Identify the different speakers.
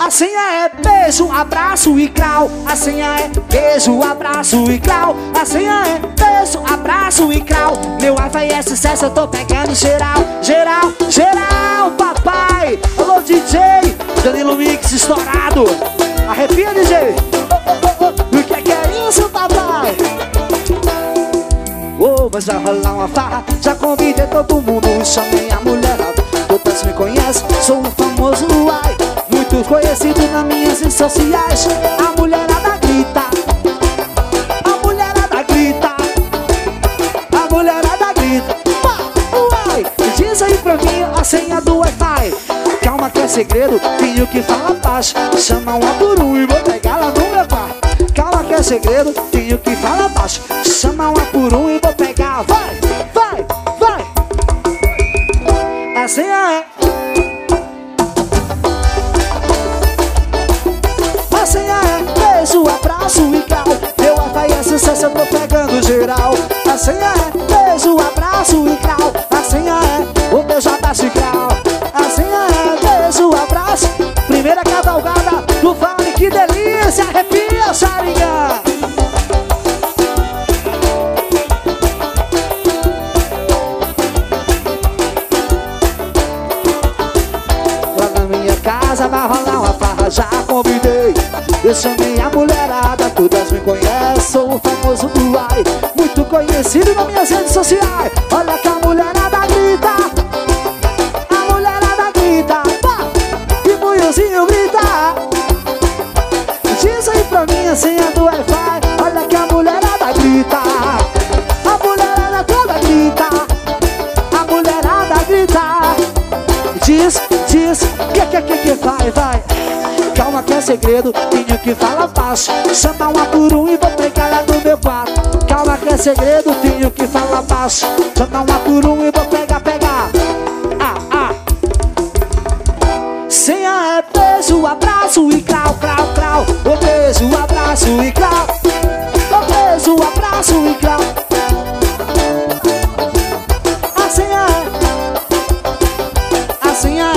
Speaker 1: A senha é beijo, abraço e crau. A senha é beijo, abraço e crau. A senha é beijo, abraço e crau. Meu Wi-Fi é sucesso, eu tô pegando geral. Geral, geral, papai. Alô, DJ Danilo Mix estourado. Arrepia, DJ. O que é isso, papai? Mas vai rolar uma farra. Já convidei todo mundo, chamei a mulherada. Todas me conhecem, sou um famoso uai, muito conhecido nas minhas redes sociais. A mulherada grita, a mulherada grita, a mulherada grita. Uai, diz aí pra mim a senha do Wi-Fi. Calma que é segredo, tenho que falar baixo. Chama uma por um e vou pegar lá no meu quarto. Calma que é segredo, tenho que falar baixo. Chama uma por um e vou pegar. Vai, vai, vai. A senha é. A senha é beijo, abraço e crau. Meu Wi-Fi é sucesso, eu tô pegando geral. A senha é beijo, abraço e crau. A senha é o beijo, abraço e crau. A senha é beijo, abraço. Primeira cavalgada do Vale, que delícia. Arrepia, Sharingan. Vai rolar uma farra, já convidei. Eu chamei a mulherada, todas me conhecem. Sou o famoso Duai, muito conhecido nas minhas redes sociais. Olha que a mulherada grita, a mulherada grita, pá, e o Munhozinho grita. Diz aí pra mim a senha do Wi-Fi. Olha que a mulherada grita, a mulherada toda grita, a mulherada grita. Diz, que vai. Calma que é segredo, tenho que falar baixo. Chama uma por um e vou pegar lá no meu quarto. Calma que é segredo, tenho que falar baixo. Chama uma por um e vou pegar. Senha é beijo, abraço e crau, crau, crau. O beijo, abraço e crau. O beijo, abraço e crau. A senha é. A senha é.